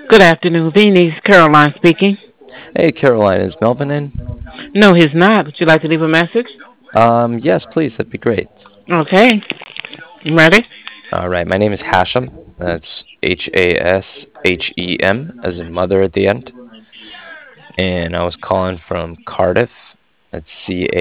Good afternoon, Venus. Caroline speaking. Hey, Caroline, is Melvin in? No, he's not. Would you like to leave a message? Yes, please, that'd be great. Okay. You ready? All right, my name is Hashem. That's Hashem, as in mother at the end. And I was calling from Cardiff. That's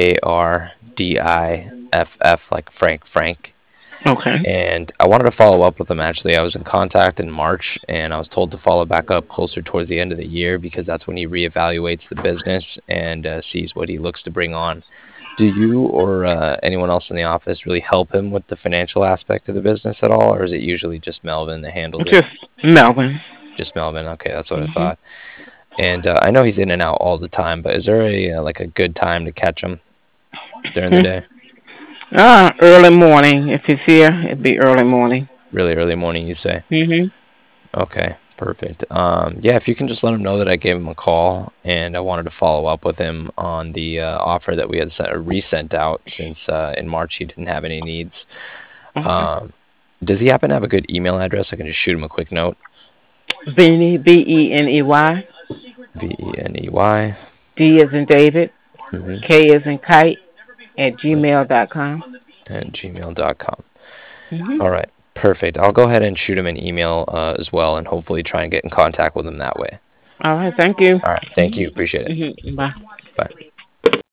Cardiff, like Frank. Okay. And I wanted to follow up with him actually. I was in contact in March, and I was told to follow back up closer towards the end of the year because that's when he reevaluates the business and sees what he looks to bring on. Do you or anyone else in the office really help him with the financial aspect of the business at all, or is it usually just Melvin that handles it? Just Melvin. Just Melvin. Okay, that's what I Hmm. thought. And I know he's in and out all the time, but is there a good time to catch him during the day? Early morning. If he's here, it'd be early morning. Really early morning, you say? Hmm. Okay, perfect. Yeah, if you can just let him know that I gave him a call and I wanted to follow up with him on the offer that we had resent out since in March he didn't have any needs. Okay. Um, does he happen to have a good email address? I can just shoot him a quick note. Benny, Beney. Veney. D as in David. Mm-hmm. K as in kite at gmail.com. And gmail.com. Hmm. All right, perfect. I'll go ahead and shoot him an email as well and hopefully try and get in contact with him that way. All right. Thank you. All right, thank you. Appreciate it. Hmm. Bye. Bye.